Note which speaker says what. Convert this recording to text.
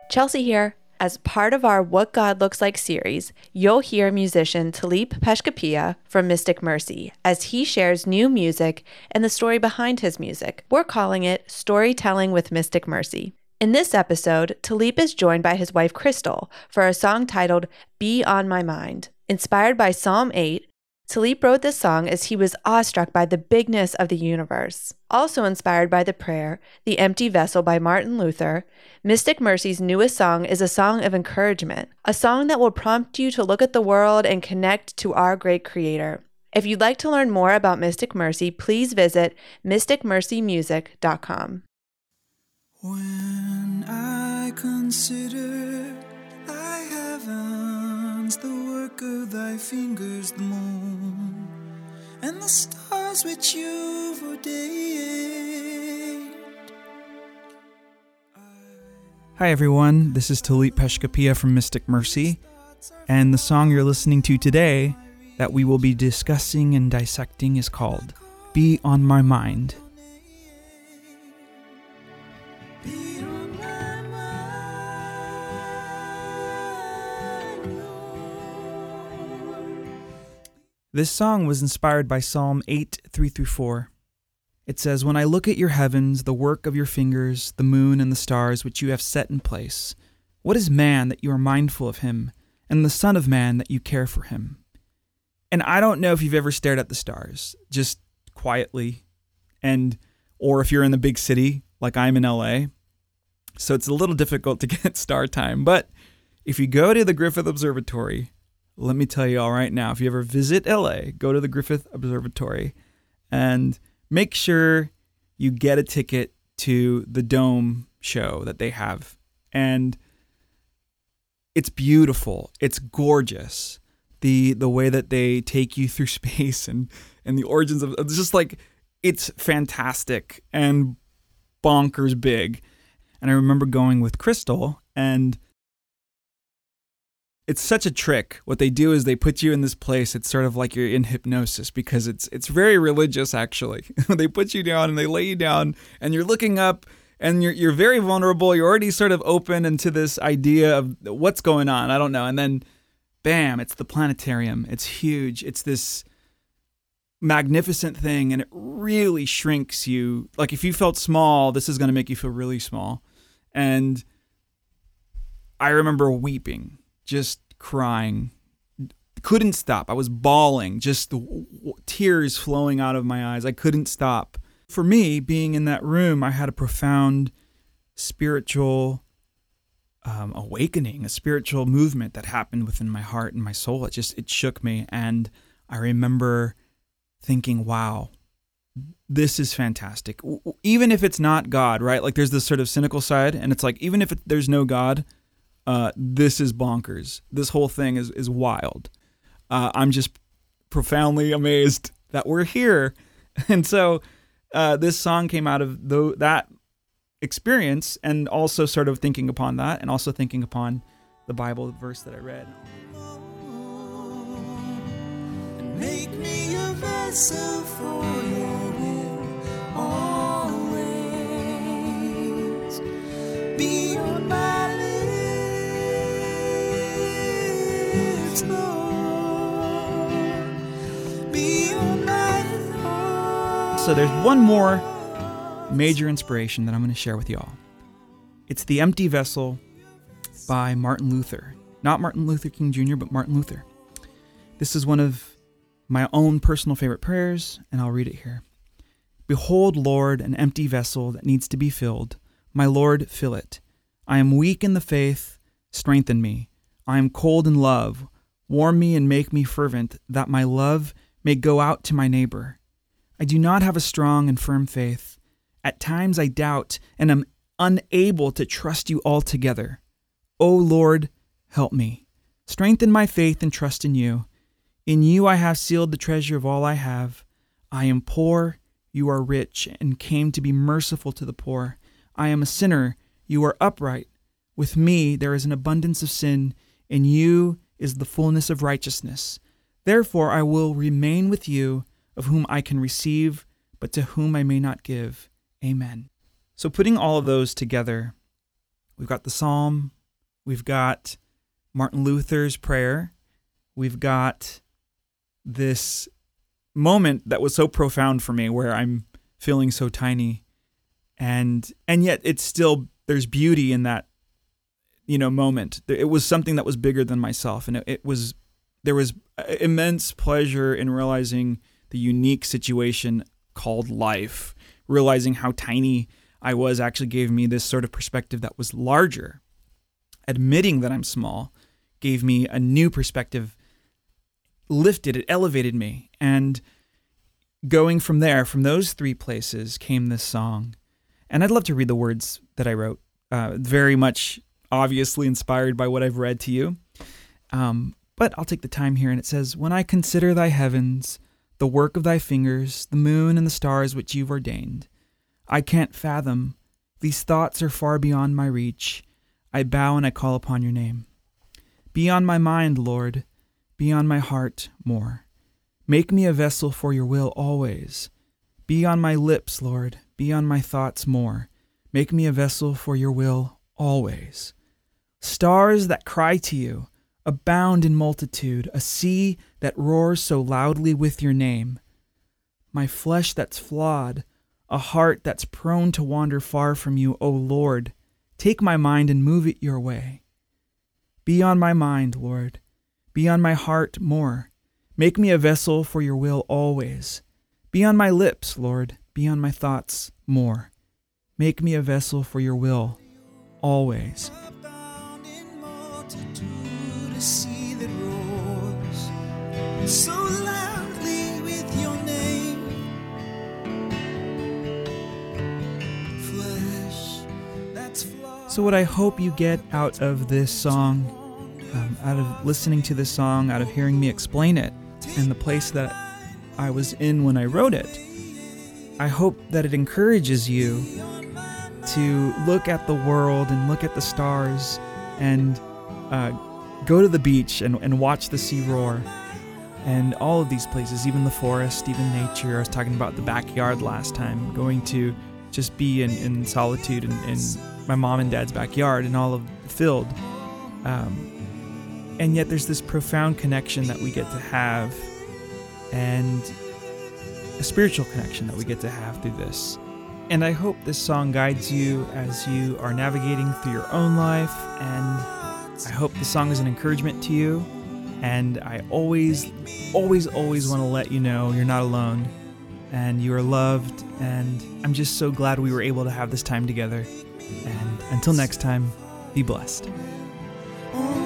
Speaker 1: Chelsea here. As part of our What God Looks Like series, you'll hear musician Talip Peshkapia from Mystic Mercy as he shares new music and the story behind his music. We're calling it Storytelling with Mystic Mercy. In this episode, Talip is joined by his wife Crystal for a song titled Be On My Mind. Inspired by Psalm 8, Talip wrote this song as he was awestruck by the bigness of the universe. Also inspired by the prayer, The Empty Vessel by Martin Luther, Mystic Mercy's newest song is a song of encouragement, a song that will prompt you to look at the world and connect to our great Creator. If you'd like to learn more about Mystic Mercy, please visit mysticmercymusic.com.
Speaker 2: When I consider thy heavens, the work of thy fingers, the moon, and the stars which you've ordained.
Speaker 3: Hi everyone, this is Talip Peshkapia from Mystic Mercy, and the song you're listening to today that we will be discussing and dissecting is called Be On My Mind. This song was inspired by Psalm 8, 3-4. It says, When I look at your heavens, the work of your fingers, the moon and the stars which you have set in place, what is man that you are mindful of him, and the son of man that you care for him? And I don't know if you've ever stared at the stars, just quietly, or if you're in the big city, like I'm in LA. So it's a little difficult to get star time, but if you go to the Griffith Observatory, let me tell you all right now, if you ever visit LA, go to the Griffith Observatory and make sure you get a ticket to the dome show that they have. And it's beautiful. It's gorgeous. The way that they take you through space and the origins of it's just like, it's fantastic and bonkers big. And I remember going with Crystal, and it's such a trick. What they do is they put you in this place. It's sort of like you're in hypnosis because it's very religious, actually. They put you down and they lay you down and you're looking up and you're very vulnerable. You're already sort of open into this idea of what's going on. I don't know. And then, bam, it's the planetarium. It's huge. It's this magnificent thing, and it really shrinks you. Like if you felt small, this is going to make you feel really small. And I remember weeping. Just crying, couldn't stop. I was bawling, just tears flowing out of my eyes. I couldn't stop. For me, being in that room, I had a profound spiritual awakening, a spiritual movement that happened within my heart and my soul. It shook me. And I remember thinking, wow, this is fantastic. Even if it's not God, right? Like there's this sort of cynical side, and it's like, even if there's no God, this is bonkers. This whole thing is wild. I'm just profoundly amazed that we're here. And so this song came out of that experience, and also sort of thinking upon that, and also thinking upon the Bible verse that I read.
Speaker 2: And make me a vessel for your will always. Be on my lips.
Speaker 3: So there's one more major inspiration that I'm going to share with y'all. It's The Empty Vessel by Martin Luther. Not Martin Luther King Jr., but Martin Luther. This is one of my own personal favorite prayers, and I'll read it here. Behold, Lord, an empty vessel that needs to be filled. My Lord, fill it. I am weak in the faith. Strengthen me. I am cold in love. Warm me and make me fervent, that my love may go out to my neighbor. I do not have a strong and firm faith. At times I doubt and am unable to trust you altogether. O Lord, help me. Strengthen my faith and trust in you. In you I have sealed the treasure of all I have. I am poor, you are rich, and came to be merciful to the poor. I am a sinner, you are upright. With me there is an abundance of sin, in you is the fullness of righteousness. Therefore I will remain with you, of whom I can receive, but to whom I may not give. Amen. So putting all of those together, we've got the psalm, We've got Martin Luther's prayer. We've got this moment that was so profound for me where I'm feeling so tiny. And yet it's still, there's beauty in that, moment. It was something that was bigger than myself. And there was immense pleasure in realizing the unique situation called life. Realizing how tiny I was actually gave me this sort of perspective that was larger. Admitting that I'm small gave me a new perspective, it elevated me. And going from there, from those three places, came this song. And I'd love to read the words that I wrote, very much obviously inspired by what I've read to you. But I'll take the time here, and it says, "When I consider thy heavens, the work of thy fingers, the moon and the stars which you've ordained, I can't fathom. These thoughts are far beyond my reach. I bow and I call upon your name. Be on my mind, Lord. Be on my heart more. Make me a vessel for your will always. Be on my lips, Lord. Be on my thoughts more. Make me a vessel for your will always. Stars that cry to you, abound in multitude, a sea that roars so loudly with your name. My flesh that's flawed, a heart that's prone to wander far from you, O Lord, take my mind and move it your way. Be on my mind, Lord. Be on my heart more. Make me a vessel for your will always. Be on my lips, Lord. Be on my thoughts more. Make me a vessel for your will always."
Speaker 2: Sea that roars so loudly with your name. Flesh that's flawed.
Speaker 3: So what I hope you get out of this song, out of listening to this song, out of hearing me explain it, and the place that I was in when I wrote it, I hope that it encourages you to look at the world and look at the stars and go to the beach and watch the sea roar, and all of these places, even the forest, even nature. I was talking about the backyard last time, going to just be in solitude in my mom and dad's backyard and all of the field. And yet there's this profound connection that we get to have, and a spiritual connection that we get to have through this. And I hope this song guides you as you are navigating through your own life, and I hope the song is an encouragement to you, and I always want to let you know you're not alone, and you are loved, and I'm just so glad we were able to have this time together. And until next time, be blessed.
Speaker 2: Oh,